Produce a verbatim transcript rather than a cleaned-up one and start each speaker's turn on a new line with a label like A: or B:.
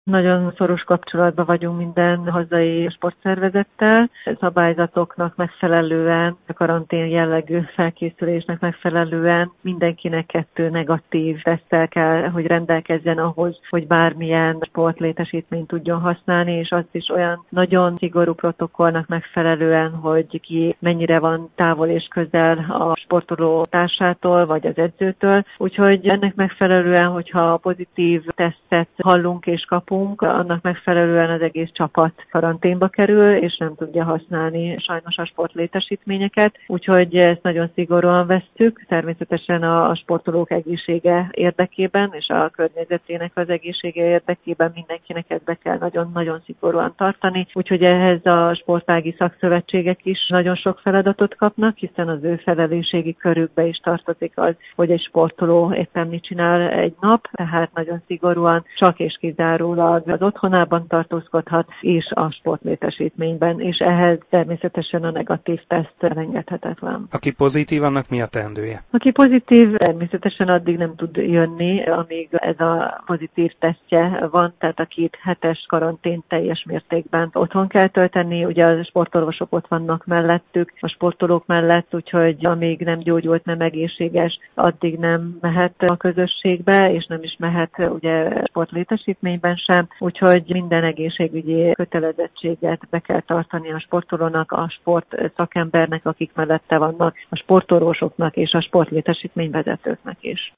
A: Nagyon szoros kapcsolatban vagyunk minden hazai sportszervezettel, szabályzatoknak megfelelően, a karantén jellegű felkészülésnek megfelelően mindenkinek kettő negatív teszttel kell, hogy rendelkezzen ahhoz, hogy bármilyen sportlétesítményt tudjon használni, és azt is olyan nagyon szigorú protokollnak megfelelően, hogy ki mennyire van távol és közel a sportoló társától, vagy az edzőtől. Úgyhogy ennek megfelelően, hogyha pozitív tesztet hallunk és kapunk, annak megfelelően az egész csapat karanténba kerül, és nem tudja használni sajnos a sportlétesítményeket. Úgyhogy ezt nagyon szigorúan vesszük, természetesen a sportolók egészsége érdekében, és a környezetének az egészsége érdekében mindenkinek ezt be kell nagyon-nagyon szigorúan tartani. Úgyhogy ehhez a sportági szakszövetségek is nagyon sok feladatot kapnak, hiszen az ő felelősségi körükbe is tartozik az, hogy egy sportoló éppen mit csinál egy nap, tehát nagyon szigorúan csak és kizárólag az otthonában tartózkodhat, és a sportlétesítményben, és ehhez természetesen a negatív teszt elengedhetetlen.
B: Aki pozitív, annak mi a teendője?
A: Aki pozitív, természetesen addig nem tud jönni, amíg ez a pozitív tesztje van, tehát a két hetes karantén teljes mértékben otthon kell tölteni, ugye a sportorvosok ott vannak mellettük, a sportolók mellett, úgyhogy amíg nem gyógyult, nem egészséges, addig nem mehet a közösségbe, és nem is mehet ugye sportlétesítményben sem, úgyhogy minden egészségügyi kötelezettséget be kell tartani a sportolónak, a sport szakembernek, akik mellette vannak, a sportorvosoknak és a sportlétesítményvezetőknek is.